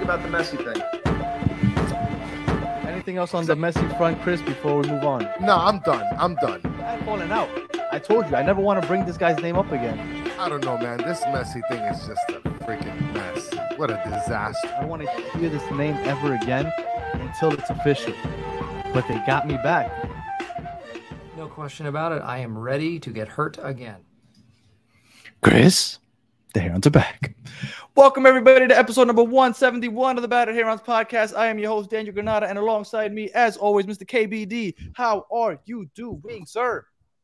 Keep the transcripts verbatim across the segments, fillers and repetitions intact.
about the Messi thing. Anything else on the Messi front, Chris, before we move on? No, I'm done. I'm done. I'm falling out. I told you, I never want to bring this guy's name up again. I don't know, man. This Messi thing is just a freaking mess. What a disaster. I don't want to hear this name ever again until it's official. But they got me back. No question about it. I am ready to get hurt again. Chris, the Herons are back. Welcome, everybody, to episode number one seventy-one of the Battered Herons podcast. I am your host, Daniel Granada, and alongside me, as always, Mister K B D. How are you doing, sir?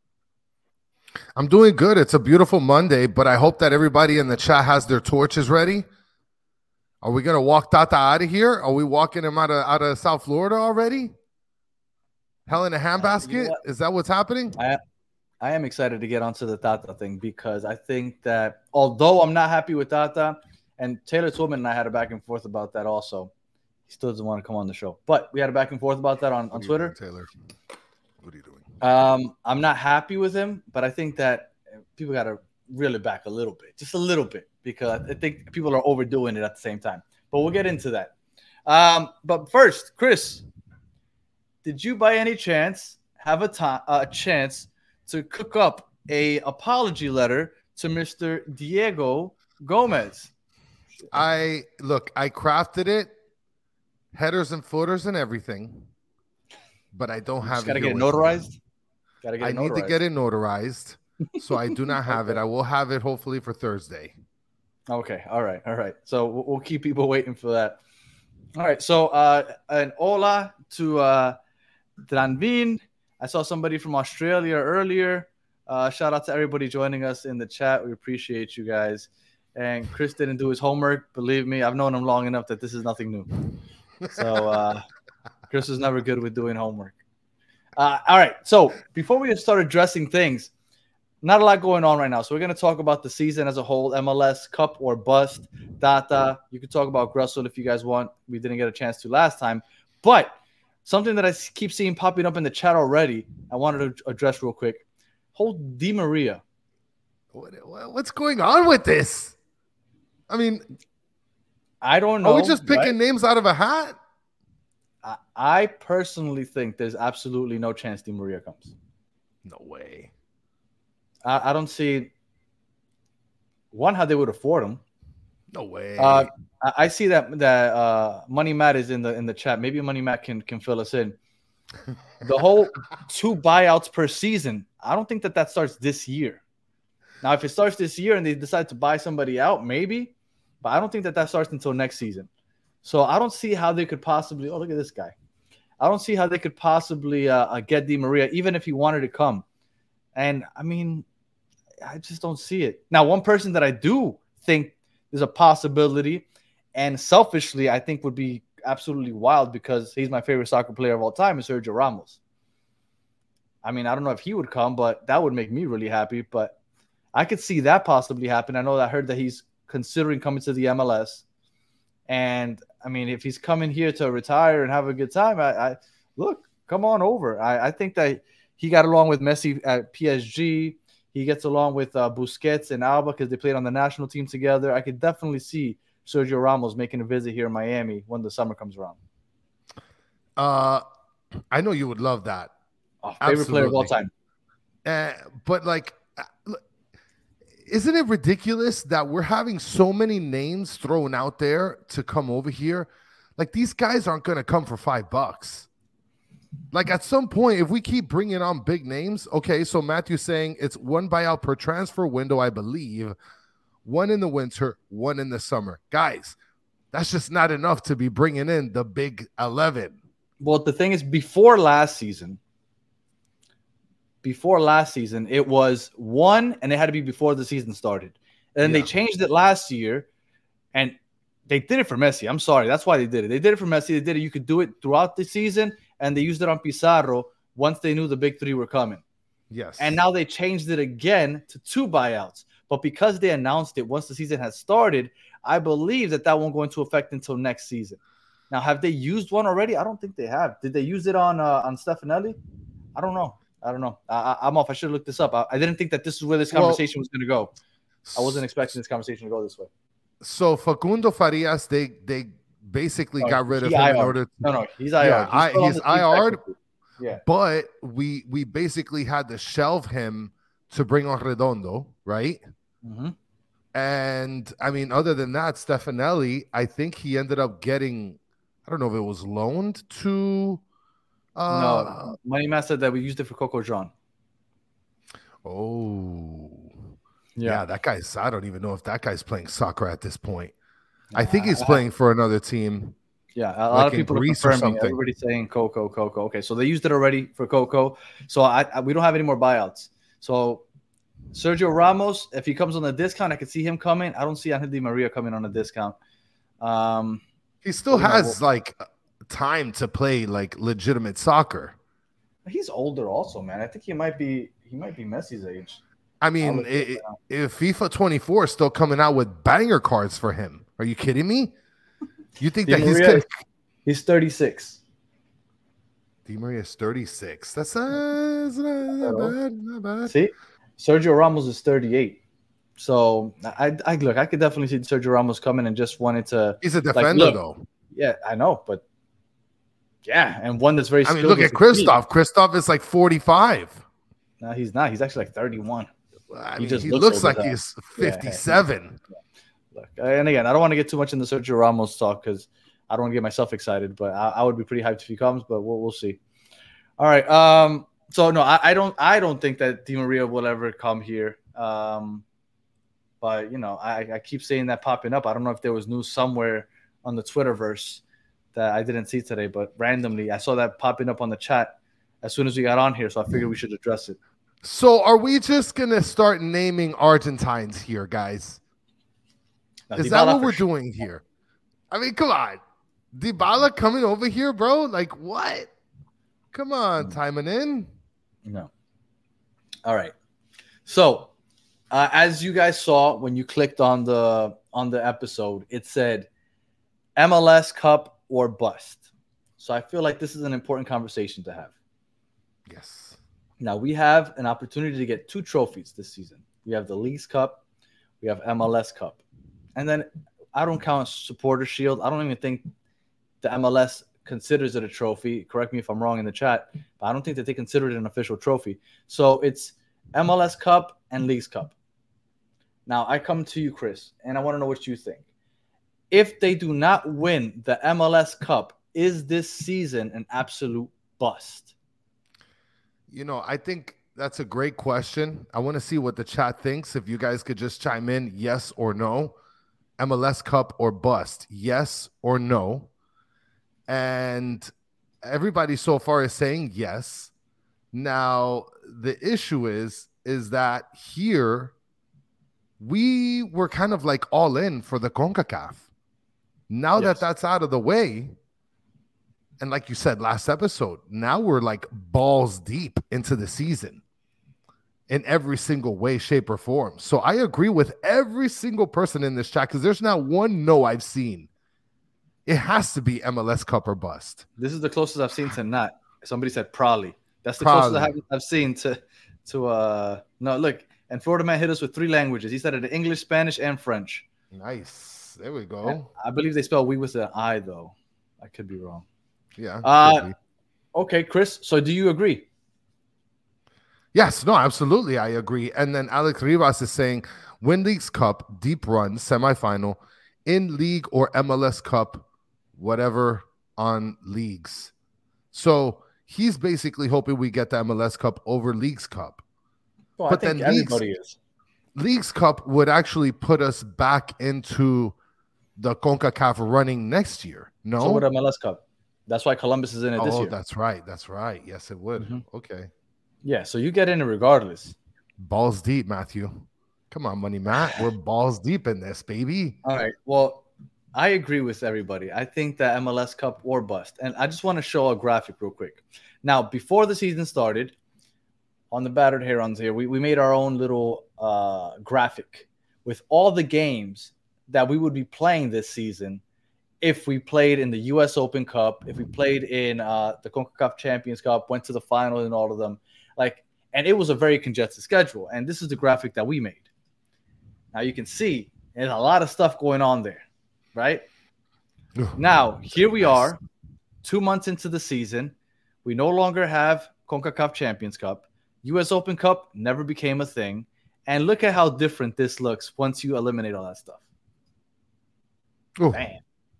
I'm doing good. It's a beautiful Monday, but I hope that everybody in the chat has their torches ready. Are we going to walk Tata out of here? Are we walking him out of, out of South Florida already? Hell in a handbasket? Uh, you know Is that what's happening? I, I am excited to get onto the Tata thing because I think that although I'm not happy with Tata, and Taylor Twillman and I had a back and forth about that also. He still doesn't want to come on the show. But we had a back and forth about that on, on Twitter. Doing, Taylor? What are you doing? Um, I'm not happy with him, but I think that people got to reel it back a little bit. Just a little bit. Because I think people are overdoing it at the same time. But we'll get into that. Um, but first, Chris, did you by any chance have a, to- a chance to cook up a apology letter to Mister Diego Gomez? I look, I crafted it, headers and footers and everything, but I don't have it. Gotta get it notarized. Gotta get I it need notarized. to get it notarized, so I do not have it. I will have it hopefully for Thursday. Okay, all right, all right. So we'll, we'll keep people waiting for that. All right, so uh, an hola to uh, Dranvin. I saw somebody from Australia earlier. Uh, shout out to everybody joining us in the chat. We appreciate you guys. And Chris didn't do his homework. Believe me, I've known him long enough that this is nothing new. So uh, Chris is never good with doing homework. Uh, all right, so before we start addressing things, not a lot going on right now. So we're going to talk about the season as a whole, M L S, Cup or Bust, Data. You can talk about Gressel if you guys want. We didn't get a chance to last time. But something that I keep seeing popping up in the chat already, I wanted to address real quick. Whole Di Maria. What, what's going on with this? I mean, I don't know. Are we just picking right? names out of a hat? I, I personally think there's absolutely no chance Di Maria comes. No way. I, I don't see, one, how they would afford him. No way. Uh, I, I see that that uh, Money Matt is in the in the chat. Maybe Money Matt can, can fill us in. The whole two buyouts per season, I don't think that that starts this year. Now, if it starts this year and they decide to buy somebody out, maybe. But I don't think that that starts until next season. So I don't see how they could possibly – oh, look at this guy. I don't see how they could possibly uh, get Di Maria, even if he wanted to come. And, I mean, I just don't see it. Now, one person that I do think there's a possibility and selfishly I think would be absolutely wild because he's my favorite soccer player of all time is Sergio Ramos. I mean, I don't know if he would come, but that would make me really happy. But I could see that possibly happen. I know that I heard that he's considering coming to the M L S. And, I mean, if he's coming here to retire and have a good time, I, I look, come on over. I, I think that he got along with Messi at P S G. He gets along with uh, Busquets and Alba because they played on the national team together. I could definitely see Sergio Ramos making a visit here in Miami when the summer comes around. Uh, I know you would love that. Oh, favorite Absolutely. player of all time. Uh, but, like, isn't it ridiculous that we're having so many names thrown out there to come over here? Like, these guys aren't going to come for five bucks. Like, at some point, if we keep bringing on big names, okay, so Matthew's saying it's one buyout per transfer window, I believe, one in the winter, one in the summer. Guys, that's just not enough to be bringing in the big eleven. Well, the thing is, before last season, before last season, it was one, and it had to be before the season started. And then yeah. they changed it last year, and they did it for Messi. I'm sorry. That's why they did it. They did it for Messi. They did it. You could do it throughout the season, and they used it on Pizarro once they knew the big three were coming. Yes. And now they changed it again to two buyouts. But because they announced it once the season has started, I believe that that won't go into effect until next season. Now, have they used one already? I don't think they have. Did they use it on uh, on Stefanelli? I don't know. I don't know. I, I'm off. I should have looked this up. I, I didn't think that this is where this conversation well, was going to go. I wasn't expecting this conversation to go this way. So Facundo Farias, they they basically No, got rid of he him I in R'd. order. To, No, no, he's I R'd. yeah, I, still on he's the team I R'd. technically. Yeah. But we we basically had to shelve him to bring on Redondo, right? Mm-hmm. And I mean, other than that, Stefanelli, I think he ended up getting, I don't know if it was loaned to. Uh, no, Money Matt said that we used it for Coco John. Oh, yeah. yeah. That guy's, I don't even know if that guy's playing soccer at this point. Nah, I think he's playing for another team. Yeah, a like lot of people are confirming. Or Everybody's saying Coco, Coco. Okay, so they used it already for Coco. So I, I we don't have any more buyouts. So Sergio Ramos, if he comes on a discount, I could see him coming. I don't see Angel Di Maria coming on a discount. Um, he still well, has know, like time to play like legitimate soccer. He's older, also, man. I think he might be he might be Messi's age. I mean, it, if FIFA twenty-four is still coming out with banger cards for him, are you kidding me? You think Di that Maria he's gonna... he's thirty-six. Di Maria is thirty-six. That's, uh, that's not, not bad. Not bad. See, Sergio Ramos is thirty-eight. So I, I look, I could definitely see Sergio Ramos coming and just wanted to. He's a defender, like, look, though. Yeah, I know, but yeah, and one that's very. I mean, look at Christoph. Christoph is like forty-five. No, he's not. He's actually like thirty-one. I mean, he, just he looks, looks like that. He's fifty-seven. Yeah, yeah. Look, and again, I don't want to get too much into Sergio Ramos talk because I don't want to get myself excited. But I, I would be pretty hyped if he comes. But we'll we'll see. All right. Um. So no, I, I don't. I don't think that Di Maria will ever come here. Um. But you know, I, I keep saying that popping up. I don't know if there was news somewhere on the Twitterverse that I didn't see today, but randomly I saw that popping up on the chat as soon as we got on here. So I figured we should address it. So are we just going to start naming Argentines here, guys? Now, Is Dybala that what we're sure. doing here? I mean, come on. Dybala coming over here, bro? Like, what? Come on, timing in. No. All right. So uh, as you guys saw when you clicked on the on the episode, it said M L S Cup or bust. So I feel like this is an important conversation to have. Yes. Now, we have an opportunity to get two trophies this season. We have the Leagues Cup. We have M L S Cup. And then I don't count Supporter Shield. I don't even think the M L S considers it a trophy. Correct me if I'm wrong in the chat. But I don't think that they consider it an official trophy. So it's M L S Cup and Leagues Cup. Now, I come to you, Chris, and I want to know what you think. If they do not win the M L S Cup, is this season an absolute bust? You know, I think that's a great question. I want to see what the chat thinks. If you guys could just chime in, yes or no. M L S Cup or bust, yes or no. And everybody so far is saying yes. Now, the issue is, is that here we were kind of like all in for the CONCACAF. Now yes. that that's out of the way, and like you said last episode, now we're like balls deep into the season in every single way, shape, or form. So I agree with every single person in this chat because there's not one no I've seen. It has to be M L S Cup or bust. This is the closest I've seen to not. Somebody said probably. That's the probably. closest I've, I've seen to to uh no look. And Florida Man hit us with three languages. He said it in English, Spanish, and French. Nice. There we go. And I believe they spell we with an I though. I could be wrong. Yeah. Uh, okay, Chris. So do you agree? Yes. No, absolutely. I agree. And then Alex Rivas is saying win Leagues Cup, deep run, semifinal, in league or M L S Cup, whatever on leagues. So he's basically hoping we get the M L S Cup over Leagues Cup. Well, but I think then everybody Leagues, is. Leagues Cup would actually put us back into the CONCACAF running next year. No? So would M L S Cup. That's why Columbus is in it oh, this year. Oh, that's right. That's right. Yes, it would. Mm-hmm. Okay. Yeah, so you get in it regardless. Balls deep, Matthew. Come on, Money Matt. We're balls deep in this, baby. All right. Well, I agree with everybody. I think that M L S Cup or bust. And I just want to show a graphic real quick. Now, before the season started, on the Battered Herons here, we, we made our own little uh, graphic with all the games that we would be playing this season if we played in the U S Open Cup, if we played in uh, the CONCACAF Champions Cup, went to the final in all of them. Like, and it was a very congested schedule. And this is the graphic that we made. Now you can see there's a lot of stuff going on there, right? Now, here we are, two months into the season. We no longer have CONCACAF Champions Cup. U S Open Cup never became a thing. And look at how different this looks once you eliminate all that stuff. Ooh. Man.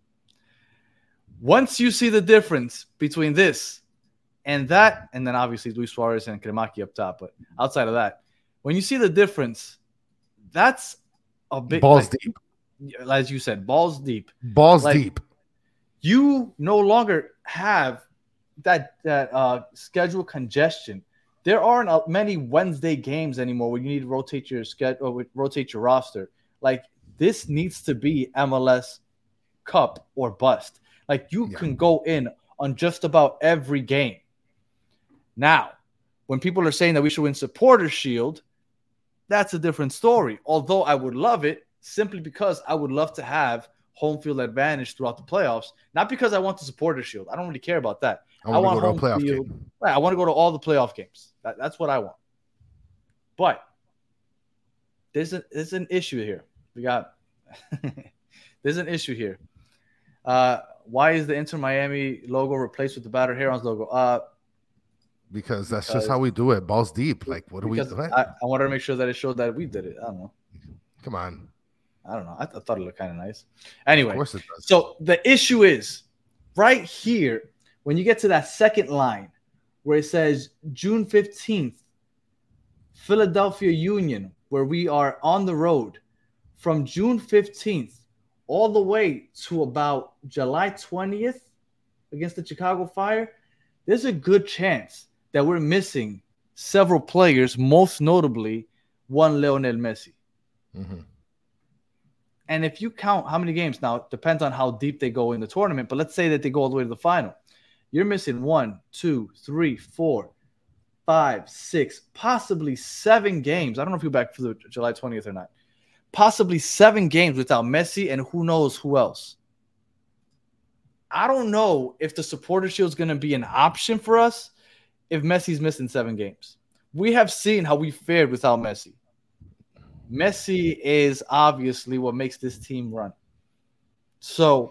Once you see the difference between this and that, and then obviously Luis Suarez and Kremaki up top, but outside of that, when you see the difference, that's a big balls like, deep. As you said, balls deep. Balls like, deep. You no longer have that that uh, schedule congestion. There aren't many Wednesday games anymore where you need to rotate your schedule or rotate your roster. Like this needs to be M L S Cup or bust. Like you yeah. can go in on just about every game. Now, when people are saying that we should win Supporters Shield, that's a different story. Although I would love it simply because I would love to have home field advantage throughout the playoffs. Not because I want the Supporters Shield. I don't really care about that. I want, I want to go home to a playoff field. Game. Right, I want to go to all the playoff games. That, that's what I want. But there's, a, there's an issue here. We got there's an issue here. Uh, why is the Inter Miami logo replaced with the Battered Herons logo? Uh, because that's because, just how we do it. Balls deep. Like, what do we do? I, I wanted to make sure that it showed that we did it. I don't know. Come on. I don't know. I, th- I thought it looked kind of nice. Anyway, of course it does. So the issue is right here when you get to that second line where it says June fifteenth, Philadelphia Union, where we are on the road from June fifteenth all the way to about July twentieth against the Chicago Fire, there's a good chance that we're missing several players, most notably one Lionel Messi. Mm-hmm. And if you count how many games, now it depends on how deep they go in the tournament, but let's say that they go all the way to the final. You're missing one, two, three, four, five, six, possibly seven games. I don't know if you're back for the July twentieth or not. Possibly seven games without Messi and who knows who else. I don't know if the Supporter Shield is going to be an option for us if Messi's missing seven games. We have seen how we fared without Messi. Messi is obviously what makes this team run. So,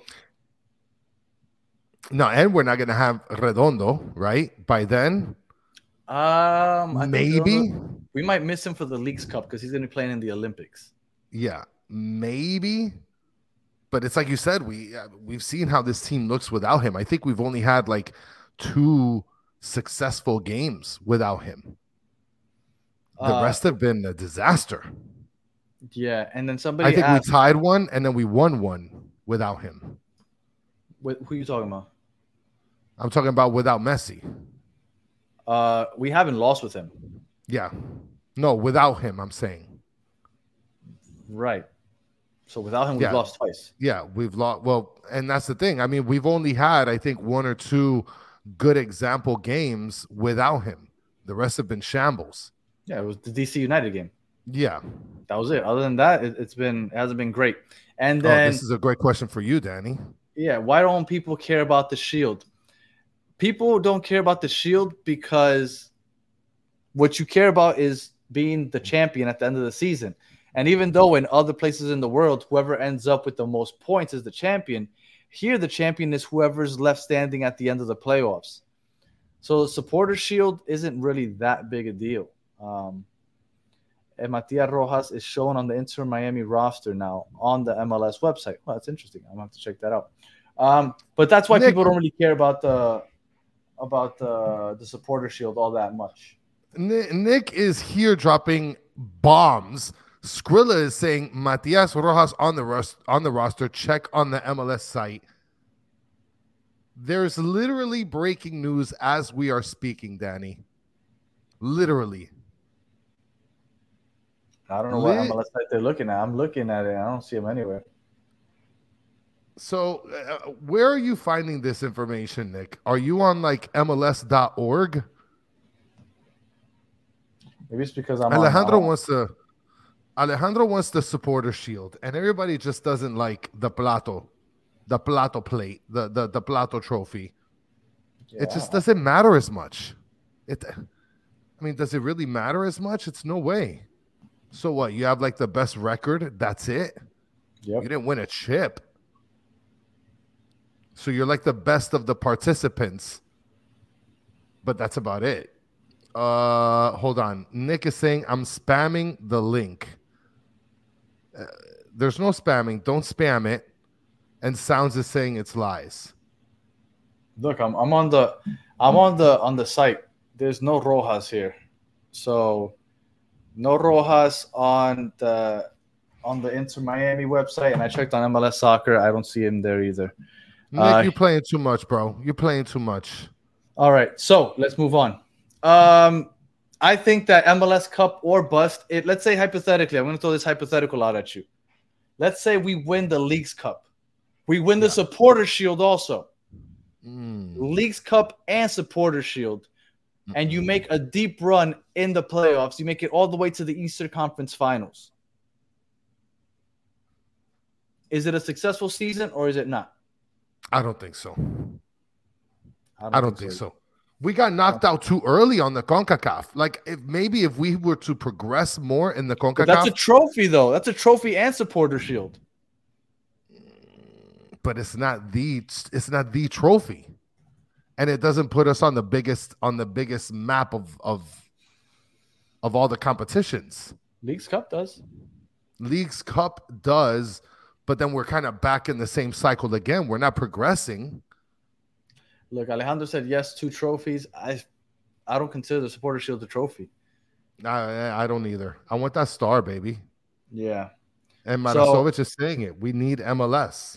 no, and we're not going to have Redondo, right? By then, um, I maybe Redondo, we might miss him for the Leagues Cup because he's going to be playing in the Olympics. Yeah, maybe. But it's like you said, we uh, we've seen how this team looks without him. I think we've only had like two successful games without him. The uh, rest have been a disaster. Yeah, and then somebody I think asked, we tied one and then we won one without him. What, who are you talking about? I'm talking about without Messi. Uh, we haven't lost with him. Yeah. No, without him, I'm saying. Right. So without him, we've yeah. lost twice. Yeah, we've lost. Well, and that's the thing. I mean, we've only had, I think, one or two good example games without him. The rest have been shambles. Yeah, it was the D C United game. Yeah. That was it. Other than that, it, it's been it hasn't been great. And then oh, this is a great question for you, Danny. Yeah, why don't people care about the Shield? People don't care about the Shield because what you care about is being the champion at the end of the season. And even though in other places in the world, whoever ends up with the most points is the champion, here the champion is whoever's left standing at the end of the playoffs. So the Supporter Shield isn't really that big a deal. Um, and Matias Rojas is shown on the Inter Miami roster now on the M L S website. Well, that's interesting. I'm going to have to check that out. Um, but that's why Nick, people don't really care about the about the, the Supporter Shield all that much. Nick is here dropping bombs. Skrilla is saying Matias Rojas on the rust, on the roster. Check on the M L S site. There's literally breaking news as we are speaking, Danny. Literally. I don't know Lit- what M L S site they're looking at. I'm looking at it. I don't see him anywhere. So, uh, where are you finding this information, Nick? Are you on like M L S dot org? Maybe it's because I'm Alejandro on, uh, wants to. Alejandro wants the Supporter Shield, and everybody just doesn't like the plato, the plato plate, the the, the plato trophy. Yeah. It just doesn't matter as much. It, I mean, does it really matter as much? It's no way. So what? You have like the best record. That's it. Yep. You didn't win a chip. So you're like the best of the participants, but that's about it. Uh, hold on. Nick is saying I'm spamming the link. Uh, there's no spamming. Don't spam it. And Sounds is saying it's lies. Look, I'm I'm on the I'm on the on the site. There's no Rojas here, so no Rojas on the on the Inter Miami website. And I checked on M L S Soccer. I don't see him there either. Nick, Uh, you're playing too much, bro. You're playing too much. All right, so let's move on. Um, I think that M L S Cup or bust. It. Let's say hypothetically, I'm going to throw this hypothetical out at you. Let's say we win the Leagues Cup. We win the yeah. Supporter Shield also. Mm. Leagues Cup and Supporter Shield. Mm-mm. And you make a deep run in the playoffs. You make it all the way to the Eastern Conference Finals. Is it a successful season or is it not? I don't think so. I don't, I don't think, think so. so. We got knocked out too early on the CONCACAF. Like, if maybe if we were to progress more in the CONCACAF. But that's a trophy, though. That's a trophy and Supporter Shield. But it's not the it's not the trophy, and it doesn't put us on the biggest on the biggest map of of of all the competitions. Leagues Cup does. Leagues Cup does, but then we're kind of back in the same cycle again. We're not progressing. Look, Alejandro said yes, two trophies. I I don't consider the Supporter Shield a trophy. I I don't either. I want that star, baby. Yeah. And Marasovic so, is saying it. We need M L S.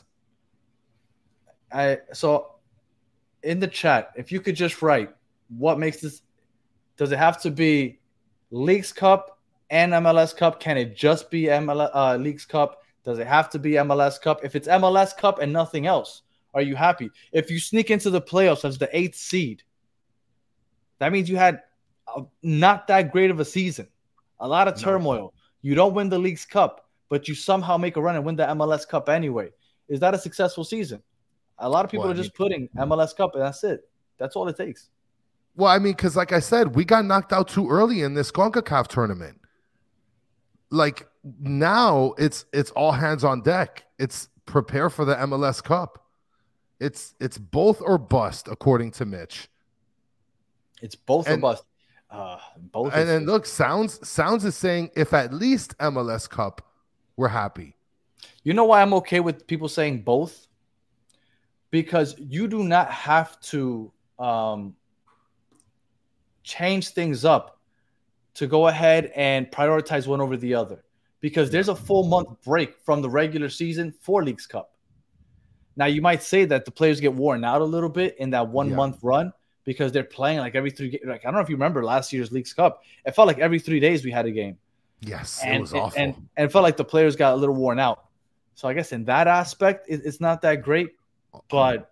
I so in the chat, if you could just write what makes this, does it have to be Leagues Cup and M L S Cup? Can it just be M L S uh, Leagues Cup? Does it have to be M L S Cup? If it's M L S Cup and nothing else, are you happy? If you sneak into the playoffs as the eighth seed, that means you had a, not that great of a season, a lot of turmoil. No. You don't win the Leagues Cup, but you somehow make a run and win the M L S Cup anyway. Is that a successful season? A lot of people well, are just putting M L S Cup, and that's it. That's all it takes. Well, I mean, because like I said, we got knocked out too early in this CONCACAF tournament. Like, now it's it's all hands on deck. It's prepare for the M L S Cup. It's it's both or bust, according to Mitch. It's both and, or bust. Uh, both. And then look, Sounds Sounds is saying if at least M L S Cup, we're happy. You know why I'm okay with people saying both? Because you do not have to um, change things up to go ahead and prioritize one over the other. Because there's a full month break from the regular season for Leagues Cup. Now, you might say that the players get worn out a little bit in that one yeah. month run because they're playing like every three. Like I don't know if you remember last year's Leagues Cup. It felt like every three days we had a game. Yes, and, it was awful. And, and, and it felt like the players got a little worn out. So I guess in that aspect, it, it's not that great. But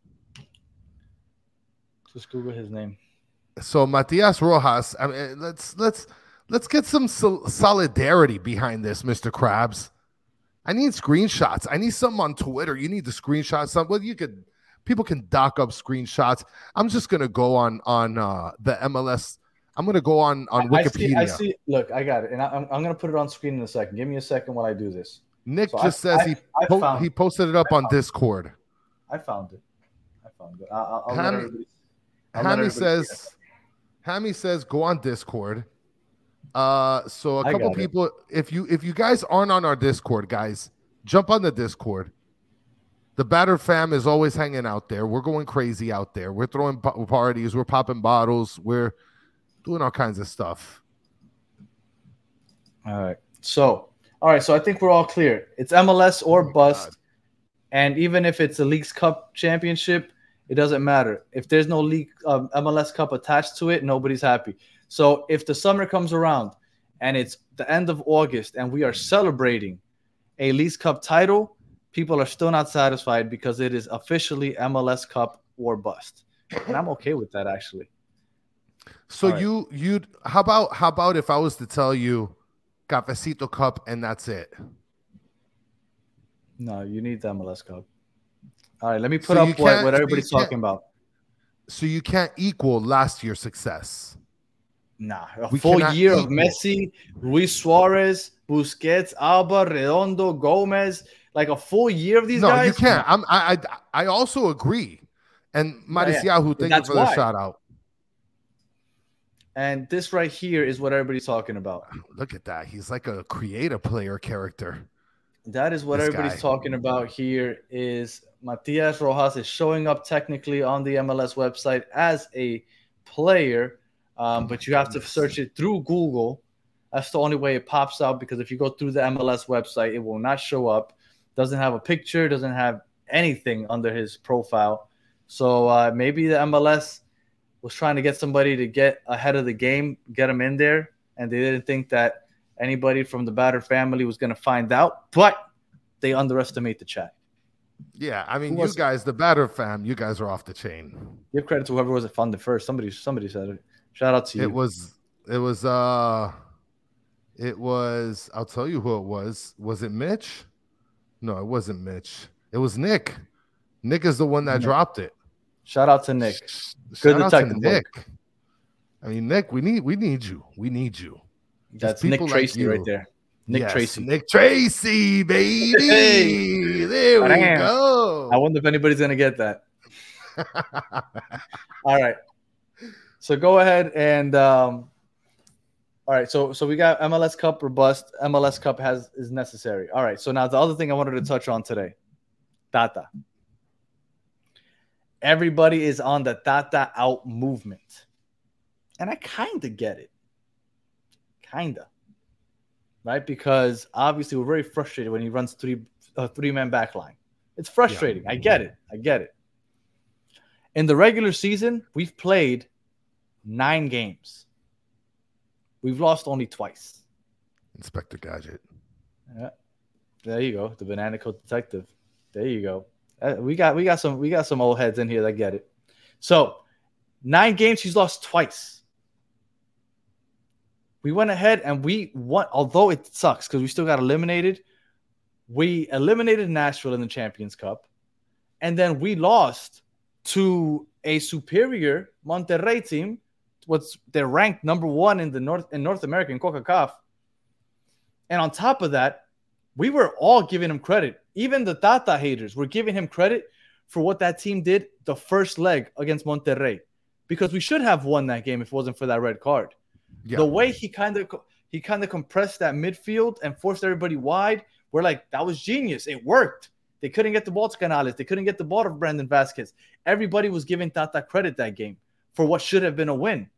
just Google his name. So Matias Rojas, I mean, let's let's let's get some sol- solidarity behind this, Mister Krabs. I need screenshots. I need something on Twitter. You need to screenshot something. Well, you could. People can dock up screenshots. I'm just gonna go on on uh, the M L S. I'm gonna go on on Wikipedia. I see, I see. Look, I got it, and I, I'm I'm gonna put it on screen in a second. Give me a second while I do this. Nick so just I, says I, he I po- found, he posted it up on Discord. I found it. I found it. I'll, I'll Hammy, I'll Hammy says, Hammy says, go on Discord. Uh, so a I couple people, it. if you if you guys aren't on our Discord, guys, jump on the Discord. The Battered Fam is always hanging out there. We're going crazy out there. We're throwing po- parties. We're popping bottles. We're doing all kinds of stuff. All right. So, all right. So I think we're all clear. It's M L S or oh bust. God. And even if it's a Leagues Cup championship, it doesn't matter. If there's no league um, M L S Cup attached to it, nobody's happy. So if the summer comes around and it's the end of August and we are celebrating a Leagues Cup title, people are still not satisfied because it is officially M L S Cup or bust. And I'm okay with that, actually. So right. you you'd how about how about if I was to tell you Cafecito Cup and that's it? No, you need the M L S Cup. All right, let me put so up what, what everybody's talking about. So you can't equal last year's success. Nah, a we full year equal. of Messi, Luis Suarez, Busquets, Alba, Redondo, Gomez, like a full year of these no, guys. No, you can't. I'm, I, I I also agree. And Mariciahu, yeah, yeah. thank That's you for why. the shout out. And this right here is what everybody's talking about. Look at that. He's like a creative player character. That is what this everybody's guy. talking about here is Matias Rojas is showing up technically on the M L S website as a player, um, oh but you have goodness. to search it through Google. That's the only way it pops out, because if you go through the M L S website, it will not show up. Doesn't have a picture, doesn't have anything under his profile. So uh, maybe the M L S was trying to get somebody to get ahead of the game, get him in there, and they didn't think that anybody from the Batter family was going to find out, but they underestimate the chat. Yeah, I mean, you guys, the Batter fam, you guys are off the chain. Give credit to whoever was it funded first. Somebody, somebody said it. Shout out to you. It was, it was, uh, it was. I'll tell you who it was. Was it Mitch? No, it wasn't Mitch. It was Nick. Nick is the one that Nick. dropped it. Shout out to Nick. Good Shout out to Nick. Book. I mean, Nick, we need, we need you. We need you. That's Nick Tracy like right there. Nick yes, Tracy. Nick Tracy, baby. Hey. There we Damn. go. I wonder if anybody's going to get that. All right. So go ahead and um, all right. So so we got M L S Cup or bust. M L S Cup has is necessary. All right. So now the other thing I wanted to touch on today, Tata. Everybody is on the Tata out movement. And I kind of get it. Kind of. Right? Because obviously we're very frustrated when he runs three a three-man back line. It's frustrating. Yeah. I get it. I get it. In the regular season, we've played nine games. We've lost only twice. Inspector Gadget. Yeah. There you go. The Banana Coat Detective. There you go. Uh, we got we got some we got some old heads in here that get it. So nine games, he's lost twice. We went ahead and we won, although it sucks because we still got eliminated. We eliminated Nashville in the Champions Cup, and then we lost to a superior Monterrey team. What's they're ranked number one in the North in North America in CONCACAF. And on top of that, we were all giving him credit. Even the Tata haters were giving him credit for what that team did the first leg against Monterrey, because we should have won that game if it wasn't for that red card. Yeah. The way he kind of he kind of compressed that midfield and forced everybody wide, we're like, that was genius. It worked. They couldn't get the ball to Canales. They couldn't get the ball to Brandon Vasquez. Everybody was giving Tata credit that game for what should have been a win.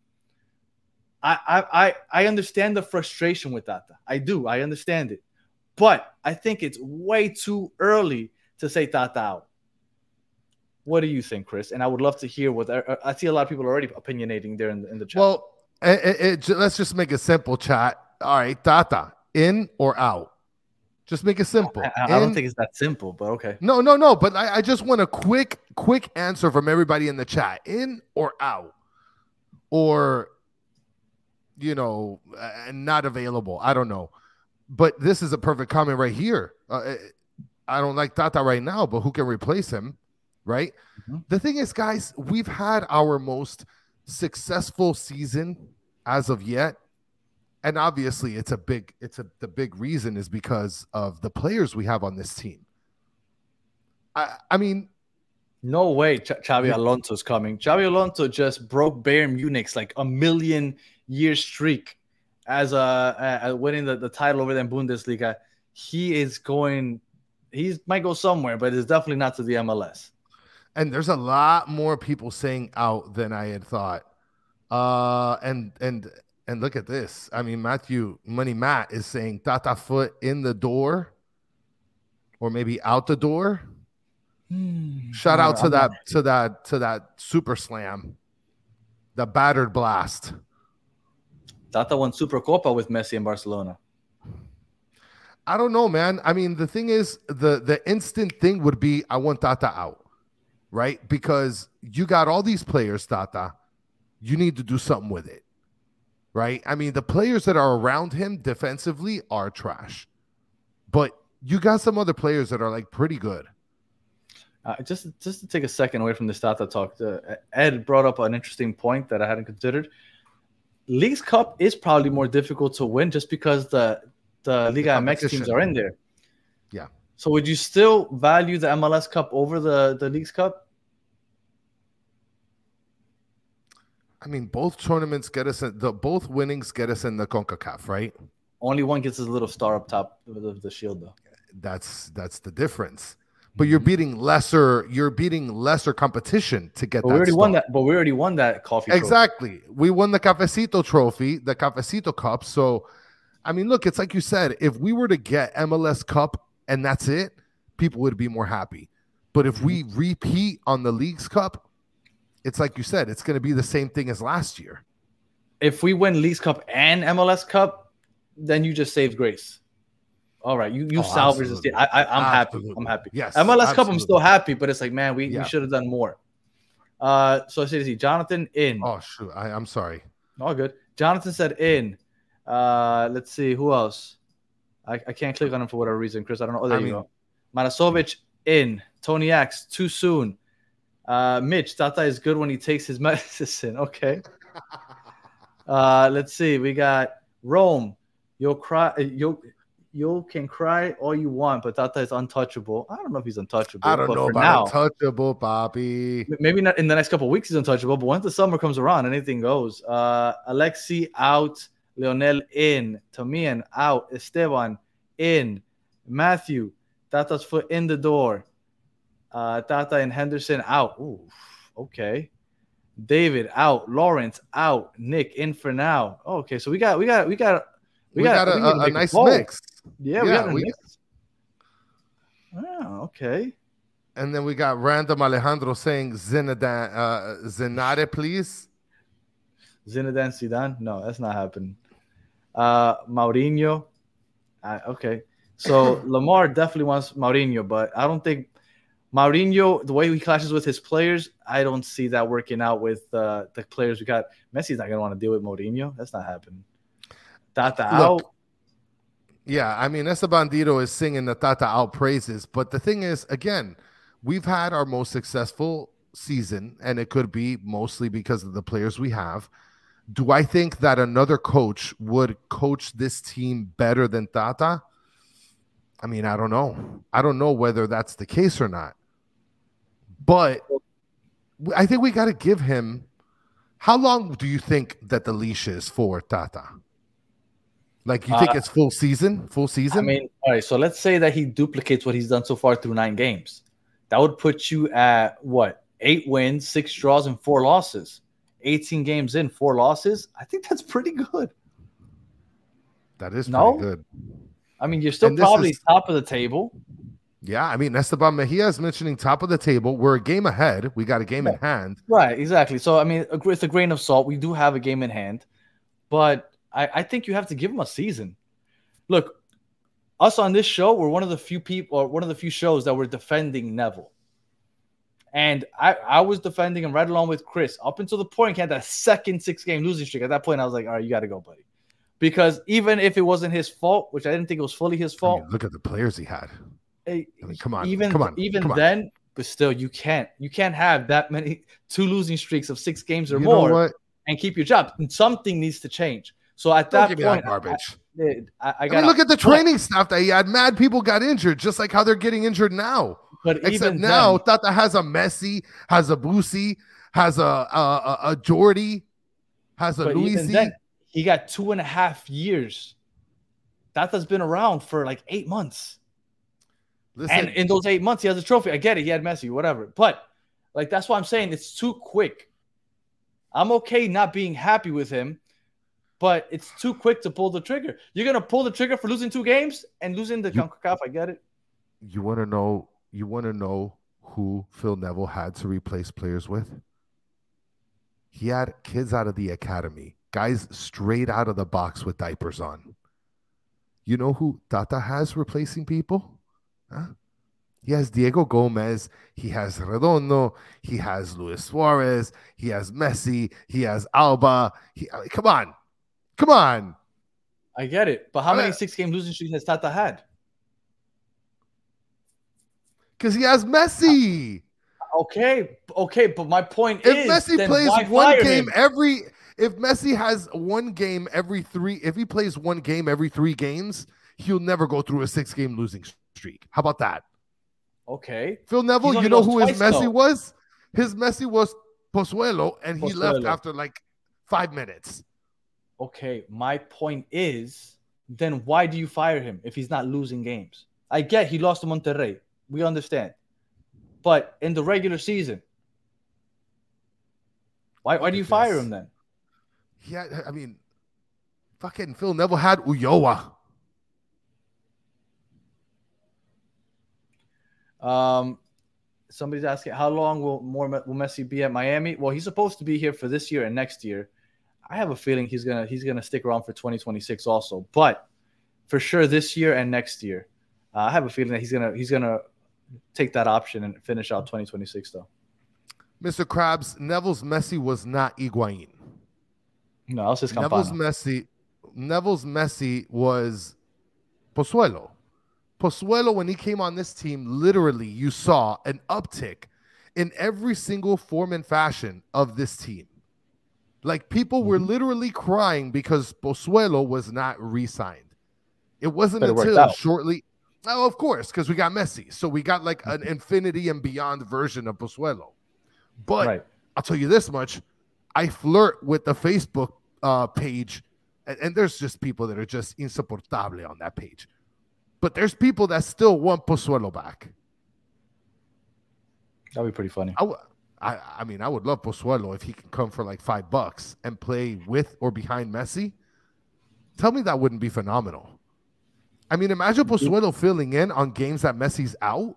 I I I understand the frustration with Tata. I do. I understand it. But I think it's way too early to say Tata out. What do you think, Chris? And I would love to hear what I see a lot of people already opinionating there in the, in the chat. Well, it, it, it, let's just make a simple chat. All right, Tata, in or out? Just make it simple. I, I, I don't think it's that simple, but okay. No, no, no. But I, I just want a quick, quick answer from everybody in the chat. In or out? Or, you know, uh, not available. I don't know. But this is a perfect comment right here. Uh, I don't like Tata right now, but who can replace him, right? Mm-hmm. The thing is, guys, we've had our most successful season as of yet. And obviously, it's a big, it's a the big reason is because of the players we have on this team. I, I mean, no way, Ch- Xabi Alonso's coming. Xabi Alonso just broke Bayern Munich's like a million year streak as a, a winning the, the title over there in Bundesliga. He is going, he might go somewhere, but it's definitely not to the M L S. And there's a lot more people saying out than I had thought. Uh, and and. And look at this. I mean, Matthew Money Matt is saying Tata foot in the door or maybe out the door. Hmm. Shout out to that, to that, to that super slam, the battered blast. Tata won Supercopa with Messi in Barcelona. I don't know, man. I mean, the thing is, the, the instant thing would be, I want Tata out, right? Because you got all these players, Tata. You need to do something with it. Right? I mean, the players that are around him defensively are trash. But you got some other players that are like pretty good. Uh, just, just to take a second away from this Tata talk, uh, Ed brought up an interesting point that I hadn't considered. League's Cup is probably more difficult to win just because the the Liga The M X teams competition. are in there. Yeah. So would you still value the M L S Cup over the, the Leagues Cup? I mean, both tournaments get us in, the both winnings get us in the CONCACAF, right? Only one gets his little star up top of the, the shield, though. That's that's the difference. But you're beating lesser. You're beating lesser competition to get But that. we already star. won that. But we already won that coffee. Exactly. Trophy. We won the Cafecito Trophy, the Cafecito Cup. So, I mean, look, it's like you said. If we were to get M L S Cup and that's it, people would be more happy. But if we repeat on the Leagues Cup, it's like you said, it's going to be the same thing as last year. If we win Leagues Cup and M L S Cup, then you just saved grace. All right, you you Oh, salvage this. I, I I'm absolutely. happy. I'm happy. Yes, M L S absolutely. Cup, I'm still happy, but it's like, man, we, Yeah. we should have done more. Uh, so I see Jonathan in. Oh shoot, I, I'm sorry. All good. Jonathan said in. Uh, let's see who else. I, I can't click on him for whatever reason, Chris. I don't know. Oh, there I you mean- go. Manasovic in. Tony X too soon. Uh, Mitch Tata is good when he takes his medicine. Okay. Uh, let's see. We got Rome. You'll cry. You you can cry all you want, but Tata is untouchable. I don't know if he's untouchable. I don't but know for about now, untouchable, Bobby. maybe not in the next couple of weeks he's untouchable, but once the summer comes around, anything goes. Uh, Alexi out. Leonel in. Tamian out. Esteban in. Matthew. Tata's foot in the door. Uh, Tata and Henderson out. Ooh, okay. David out. Lawrence out. Nick in for now. Oh, okay, so we got we got we got We, got, we a, need to a, a make nice poll. mix. Yeah, we Yeah, got a we- mix. Oh, okay. And then we got random Alejandro saying Zinedine, uh, Zenade, please. Zinedine Zidane. No, that's not happening. Uh, Mourinho. Uh, okay. So Lamar definitely wants Mourinho, but I don't think Mourinho, the way he clashes with his players, I don't see that working out with uh, the players we got. Messi's not going to want to deal with Mourinho. That's not happening. Tata Look, out. Yeah, I mean, Esa Bandito is singing the Tata out praises. But the thing is, again, we've had our most successful season, and it could be mostly because of the players we have. Do I think that another coach would coach this team better than Tata? I mean, I don't know. I don't know whether that's the case or not. But I think we got to give him. How long do you think that the leash is for Tata? Like, you think Uh, it's full season? Full season? I mean, all right, so let's say that he duplicates what he's done so far through nine games. That would put you at what? Eight wins, six draws, and four losses. eighteen games in, four losses. I think that's pretty good. that is no? pretty good. I mean, you're still And this probably is- top of the table. Yeah, I mean, Esteban Mejia is mentioning top of the table. We're a game ahead. We got a game in hand. Right, exactly. So, I mean, with a grain of salt, we do have a game in hand. But I, I think you have to give him a season. Look, us on this show, we're one of the few people, or one of the few shows that were defending Neville. And I, I was defending him right along with Chris up until the point he had that second six-game losing streak. At that point, I was like, all right, you got to go, buddy. Because even if it wasn't his fault, which I didn't think it was fully his I fault, mean, look at the players he had. eh, I mean, come on, even come on, even come on. then, but still, you can't you can't have that many two losing streaks of six games or You know more what? and keep your job. And something needs to change. So at Don't that give me point, that garbage. I, I, I I got mean, look at the training staff that he had. Mad people got injured, just like how they're getting injured now. But Except even now, then, Tata has a Messi, has a Busi, has a a, a, a Jordi, has a but even Luisi. then, he got two and a half years. Tata's been around for like eight months. Listen, And in those eight months, he has a trophy. I get it. He had Messi, whatever. But like that's why I'm saying it's too quick. I'm okay not being happy with him, but it's too quick to pull the trigger. You're gonna pull the trigger for losing two games and losing the You- CONCACAF. I get it. you want to know? You want to know who Phil Neville had to replace players with? He had kids out of the academy, guys straight out of the box with diapers on. You know who Tata has replacing people? Huh? He has Diego Gomez. He has Redondo. He has Luis Suarez. He has Messi. He has Alba. He, I mean, come on. Come on. I get it. But how many Uh, six game losing streaks has Tata had? Because he has Messi. Okay, okay, but my point If is, Messi then plays why one fire game him? every, if Messi has one game every three, if he plays one game every three games, he'll never go through a six-game losing streak. How about that? Okay. Phil Neville, you know who his Messi though. was? His Messi was Pozuelo, and he Pozuelo. left after like five minutes. Okay, my point is, then why do you fire him if he's not losing games? I get he lost to Monterrey. We understand. But in the regular season, why why do you fire him then? Yeah, I mean, fucking Phil Neville had Ulloa. Um, somebody's asking, how long will more will Messi be at Miami? Well, he's supposed to be here for this year and next year. I have a feeling he's gonna he's gonna stick around for twenty twenty-six also, but for sure this year and next year, uh, I have a feeling that he's gonna he's gonna take that option and finish out twenty twenty-six though. Mister Krabs, Neville's Messi was not Higuain. No, that was his Neville's Messi. Neville's Messi was Pozuelo. Pozuelo, when he came on this team, literally you saw an uptick in every single form and fashion of this team. Like people were literally crying because Pozuelo was not re-signed. It wasn't but until it shortly. Oh, of course, because we got Messi. So we got like an infinity and beyond version of Pozuelo. But right. I'll tell you this much. I flirt with the Facebook uh, page, and, and there's just people that are just insoportable on that page. But there's people that still want Pozuelo back. That'd be pretty funny. I, w- I, I mean, I would love Pozuelo if he can come for like five bucks and play with or behind Messi. Tell me that wouldn't be phenomenal. I mean, imagine Pozuelo filling in on games that Messi's out.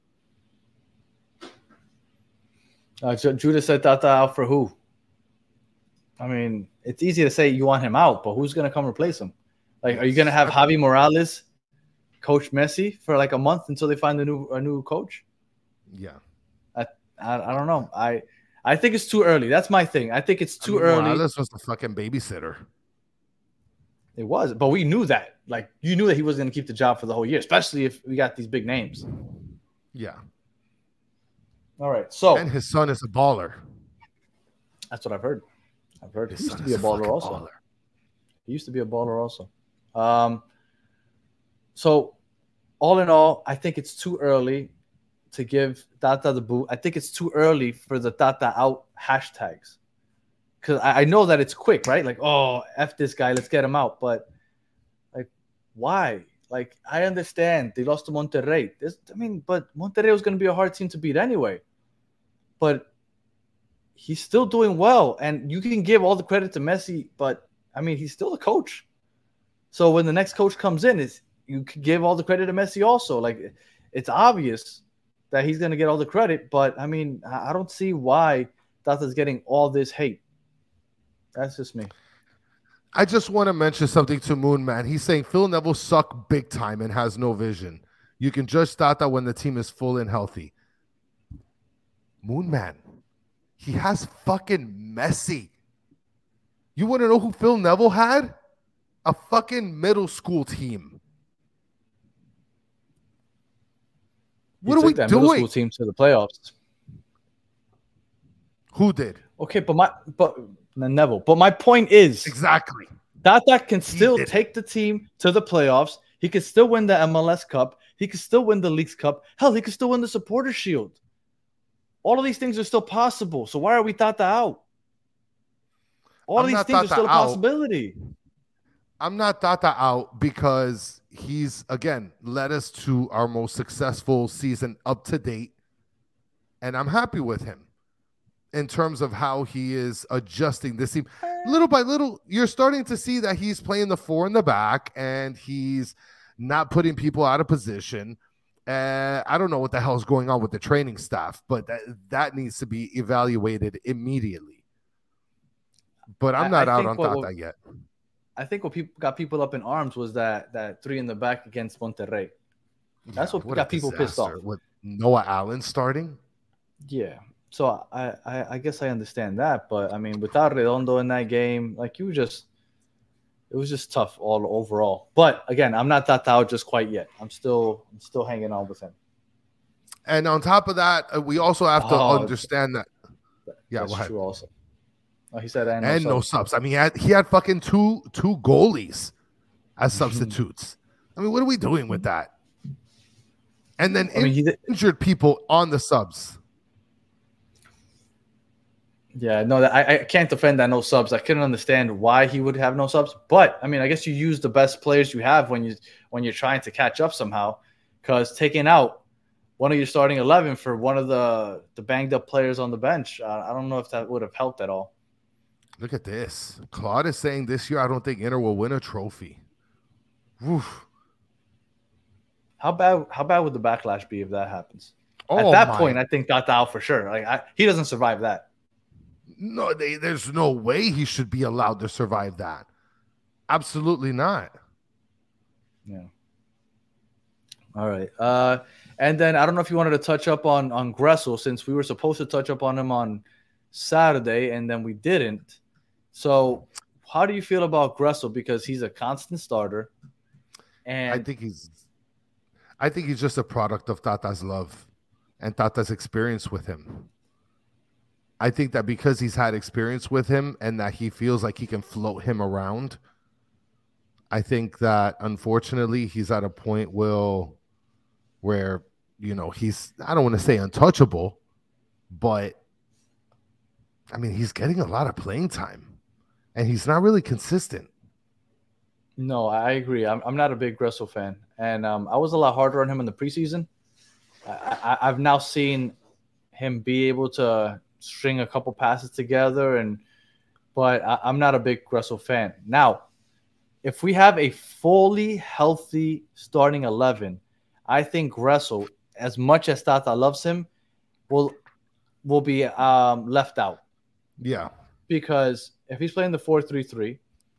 Uh, Judah said Tata out for who? I mean, it's easy to say you want him out, but who's going to come replace him? Like, are you going to have Javi Morales coach Messi for like a month until they find a new a new coach? Yeah. I, I, I don't know. I I think it's too early. That's my thing. I think it's too I mean, early. Morales was the fucking babysitter. It was, but we knew that. Like, you knew that he was going to keep the job for the whole year, especially if we got these big names. Yeah. All right. So, and his son is a baller. That's what I've heard. I've heard his he used to be a baller also. Baller. He used to be a baller also. Um. So, all in all, I think it's too early to give Tata the boot. I think it's too early for the Tata out hashtags. Because I, I know that it's quick, right? Like, oh, F this guy, let's get him out. But, like, why? Like, I understand they lost to Monterrey. This, I mean, but Monterrey was going to be a hard team to beat anyway. But he's still doing well. And you can give all the credit to Messi, but, I mean, he's still the coach. So when the next coach comes in, is you can give all the credit to Messi also. Like, it's obvious that he's going to get all the credit. But, I mean, I don't see why Tata's getting all this hate. That's just me. I just want to mention something to Moon Man. He's saying Phil Neville suck big time and has no vision. You can judge Tata when the team is full and healthy. Moon Man, he has fucking Messi. You want to know who Phil Neville had? A fucking middle school team. What are we that doing? Middle school team to the playoffs. Who did? Okay, but my but Neville. But my point is exactly Tata can still take the team to the playoffs. He can still win the M L S Cup. He can still win the Leagues Cup. Hell, he can still win the Supporters Shield. All of these things are still possible. So why are we Tata out? All of these things are still a possibility. I'm not Tata out because he's, again, led us to our most successful season up to date. And I'm happy with him in terms of how he is adjusting this team. Little by little, you're starting to see that he's playing the four in the back and he's not putting people out of position. Uh, I don't know what the hell is going on with the training staff, but that, that needs to be evaluated immediately. But I'm not I, I out on Tata will, yet. I think what people got people up in arms was that that three in the back against Monterrey. That's yeah, what, what got people pissed off. With Noah Allen starting? Yeah. So I, I, I guess I understand that, but I mean, without Redondo in that game, like you just, it was just tough all overall. But again, I'm not that out just quite yet. I'm still, I'm still hanging on with him. And on top of that, we also have to oh, understand that. Yeah, that's well, true. Also, oh, he said and, no, and subs. no subs. I mean, he had he had fucking two two goalies as substitutes. I mean, what are we doing with that? And then I mean, he injured people on the subs. Yeah, no, I, I can't defend that no subs. I couldn't understand why he would have no subs. But I mean, I guess you use the best players you have when you when you're trying to catch up somehow. Because taking out one of your starting eleven for one of the the banged up players on the bench, uh, I don't know if that would have helped at all. Look at this. Claude is saying this year I don't think Inter will win a trophy. Oof. How bad? How bad would the backlash be if that happens? Oh, At that my. point, I think Tata out for sure. Like I, he doesn't survive that. No, they, there's no way he should be allowed to survive that. Absolutely not. Yeah. All right. Uh, and then I don't know if you wanted to touch up on on Gressel, since we were supposed to touch up on him on Saturday and then we didn't. So how do you feel about Gressel? Because he's a constant starter. And I think he's I think he's just a product of Tata's love and Tata's experience with him. I think that because he's had experience with him and that he feels like he can float him around, I think that unfortunately he's at a point where, where you know, he's, I don't want to say untouchable, but I mean, he's getting a lot of playing time and he's not really consistent. No, I agree. I'm, I'm not a big Gressel fan. And um, I was a lot harder on him in the preseason. I, I, I've now seen him be able to string a couple passes together, and but I, I'm not a big Gressel fan. Now, if we have a fully healthy starting eleven, I think Gressel, as much as Tata loves him, will will be um, left out. Yeah. Because if he's playing the four three three,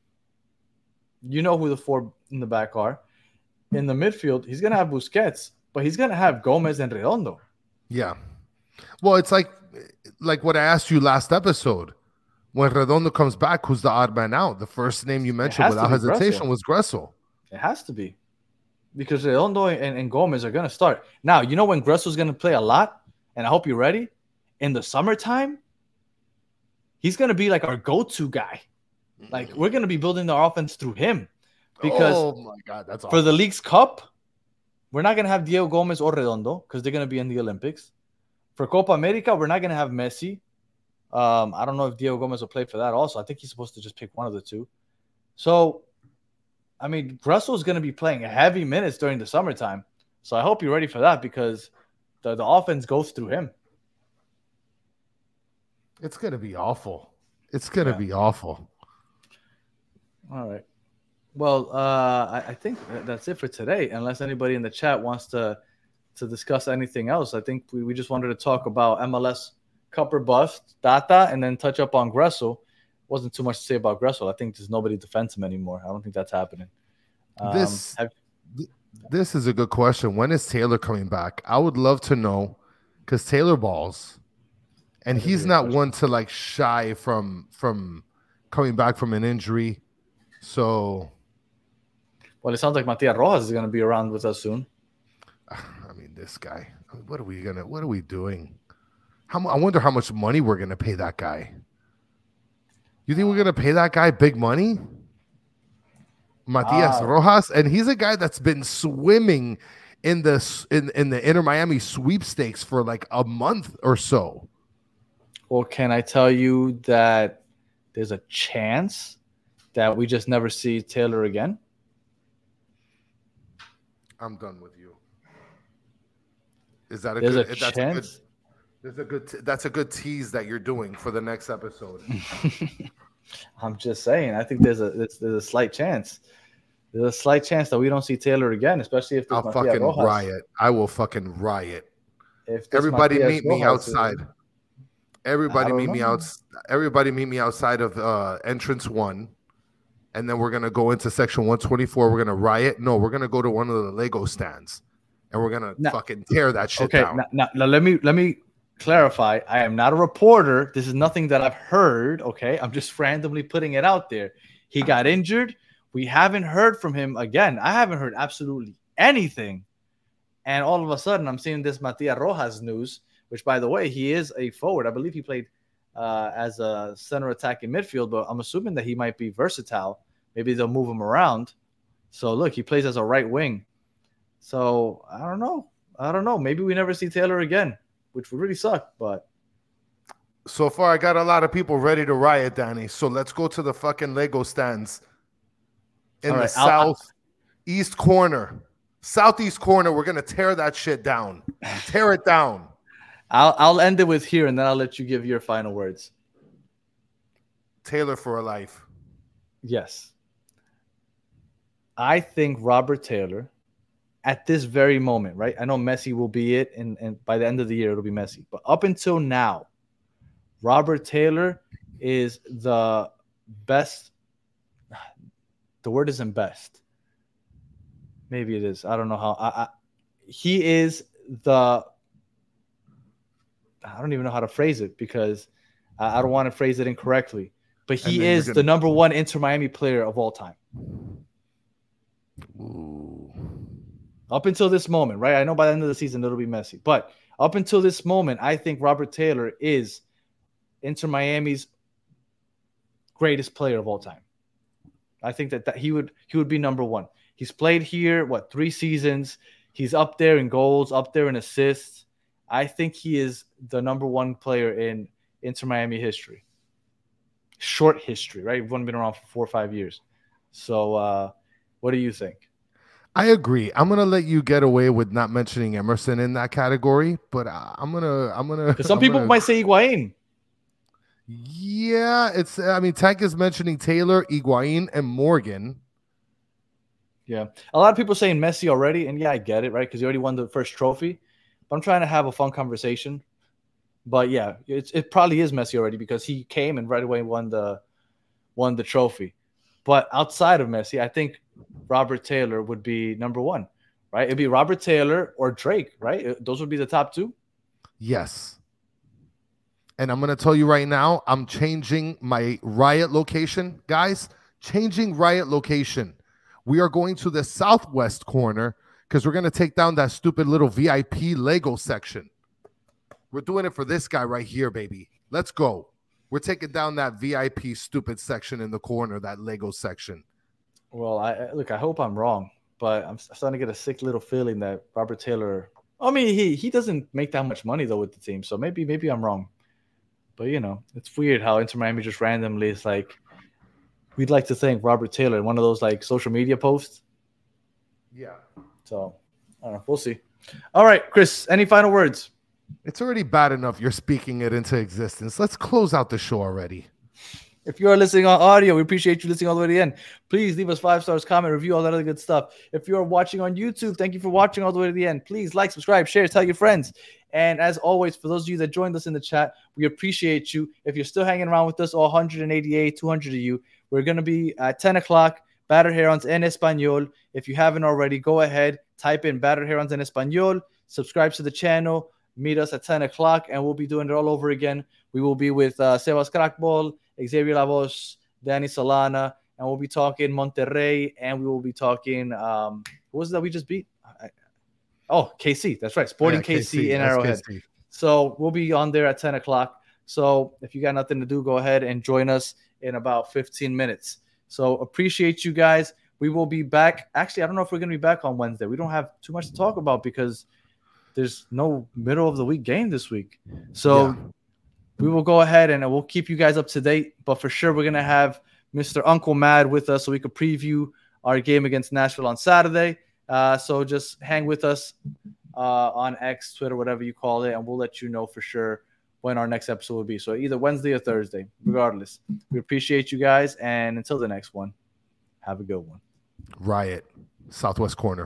you know who the four in the back are. In the midfield, he's going to have Busquets, but he's going to have Gomez and Redondo. Yeah. Well, it's like like what I asked you last episode. When Redondo comes back, who's the odd man out? The first name you mentioned without hesitation Gressel. was Gressel. It has to be. Because Redondo and, and Gomez are going to start. Now, you know when Gressel's going to play a lot, and I hope you're ready, in the summertime, he's going to be like our go-to guy. Like, we're going to be building the offense through him. Because oh my God, that's awesome. For the League's Cup, we're not going to have Diego Gomez or Redondo because they're going to be in the Olympics. For Copa America, we're not going to have Messi. Um, I don't know if Diego Gomez will play for that also. I think he's supposed to just pick one of the two. So, I mean, Gressel is going to be playing heavy minutes during the summertime. So I hope you're ready for that because the, the offense goes through him. It's going to be awful. It's going to yeah. be awful. All right. Well, uh, I, I think that's it for today. Unless anybody in the chat wants to to discuss anything else, I think we, we just wanted to talk about M L S Cup or bust, Tata, and then touch up on Gressel. Wasn't too much to say about Gressel. I think there's nobody defends him anymore. I don't think that's happening. Um, this have, this is a good question. When is Taylor coming back? I would love to know because Taylor balls, and he's not question. one to like shy from from coming back from an injury. So. Well, it sounds like Matias Rojas is going to be around with us soon. I mean, this guy. What are we gonna? What are we doing? How? I wonder how much money we're gonna pay that guy. You think we're gonna pay that guy big money? Matias uh, Rojas, and he's a guy that's been swimming in the in in the Inter Miami sweepstakes for like a month or so. Well, can I tell you that there's a chance that we just never see Taylor again? I'm done with you. Is that a there's good? A that's chance? a good. There's a good. That's a good tease that you're doing for the next episode. I'm just saying. I think there's a there's, there's a slight chance. There's a slight chance that we don't see Taylor again, especially if I'll Matias fucking Rojas. riot. I will fucking riot. If everybody Matias meet me Rojas outside. Is, everybody meet know. me out. Everybody meet me outside of uh, entrance one. And then we're going to go into section one twenty-four. We're going to riot. No, we're going to go to one of the Lego stands. And we're going to now, fucking tear that shit okay, down. Okay, now, now let me let me clarify. I am not a reporter. This is nothing that I've heard, okay? I'm just randomly putting it out there. He got injured. We haven't heard from him again. I haven't heard absolutely anything. And all of a sudden, I'm seeing this Matias Rojas news, which, by the way, he is a forward. I believe he played uh, as a center attacking midfield, but I'm assuming that he might be versatile. Maybe they'll move him around. So look, he plays as a right wing. So I don't know. I don't know. Maybe we never see Taylor again, which would really suck. But so far, I got a lot of people ready to riot, Danny. So let's go to the fucking Lego stands in All the right, I'll- southeast corner. Southeast corner, we're going to tear that shit down. Tear it down. I'll I'll end it with here, and then I'll let you give your final words. Taylor for a life. Yes. I think Robert Taylor, at this very moment, right? I know Messi will be it, and, and by the end of the year, it'll be Messi. But up until now, Robert Taylor is the best. The word isn't best. Maybe it is. I don't know how. I, I, he is the. I don't even know how to phrase it because I, I don't want to phrase it incorrectly. But he is gonna... the number one Inter Miami player of all time. Ooh. Up until this moment, right? I know by the end of the season it'll be Messi, but up until this moment, I think Robert Taylor is Inter Miami's greatest player of all time. I think that, that he would he would be number one. He's played here, what, three seasons. He's up there in goals, up there in assists. I think he is the number one player in Inter Miami history. Short history, right? We've only been around for four or five years. So uh, what do you think? I agree. I'm gonna let you get away with not mentioning Emerson in that category, but I'm gonna, I'm gonna. Because some I'm people gonna, might say Higuain. Yeah, it's. I mean, Tank is mentioning Taylor, Higuain, and Morgan. Yeah, a lot of people saying Messi already, and yeah, I get it, right? Because he already won the first trophy. But I'm trying to have a fun conversation. But yeah, it's, it probably is Messi already because he came and right away won the won the trophy. But outside of Messi, I think Robert Taylor would be number one, right? It'd be Robert Taylor or Drake, right? Those would be the top two. Yes. And I'm going to tell you right now, I'm changing my riot location, guys. Changing riot location. We are going to the southwest corner because we're going to take down that stupid little V I P Lego section. We're doing it for this guy right here, baby. Let's go. We're taking down that V I P stupid section in the corner, that Lego section. Well, I look, I hope I'm wrong, but I'm starting to get a sick little feeling that Robert Taylor, I mean, he he doesn't make that much money, though, with the team. So maybe maybe I'm wrong. But, you know, it's weird how Inter Miami just randomly is like, we'd like to thank Robert Taylor in one of those, like, social media posts. Yeah. So, I don't know. We'll see. All right, Chris, any final words? It's already bad enough you're speaking it into existence. Let's close out the show already. If you are listening on audio, we appreciate you listening all the way to the end. Please leave us five stars, comment, review, all that other good stuff. If you are watching on YouTube, thank you for watching all the way to the end. Please like, subscribe, share, tell your friends. And as always, for those of you that joined us in the chat, we appreciate you. If you're still hanging around with us, all one hundred eighty-eight, two hundred of you, we're going to be at ten o'clock, Battered Herons en Español. If you haven't already, go ahead, type in Battered Herons en Español, subscribe to the channel, meet us at ten o'clock, and we'll be doing it all over again. We will be with uh, Sebas Crackball, Xavier Lavos, Danny Solana, and we'll be talking Monterrey, and we will be talking, um, what was it that we just beat? I, oh, K C. That's right. Sporting yeah, K C, K C in Arrowhead. K C. So we'll be on there at ten o'clock. So if you got nothing to do, go ahead and join us in about fifteen minutes. So appreciate you guys. We will be back. Actually, I don't know if we're going to be back on Wednesday. We don't have too much to talk about because there's no middle of the week game this week. So yeah. We will go ahead and we'll keep you guys up to date. But for sure, we're going to have Mister Uncle Mad with us so we could preview our game against Nashville on Saturday. Uh, so just hang with us uh, on X, Twitter, whatever you call it, and we'll let you know for sure when our next episode will be. So either Wednesday or Thursday, regardless. We appreciate you guys. And until the next one, have a good one. Riot, Southwest Corner.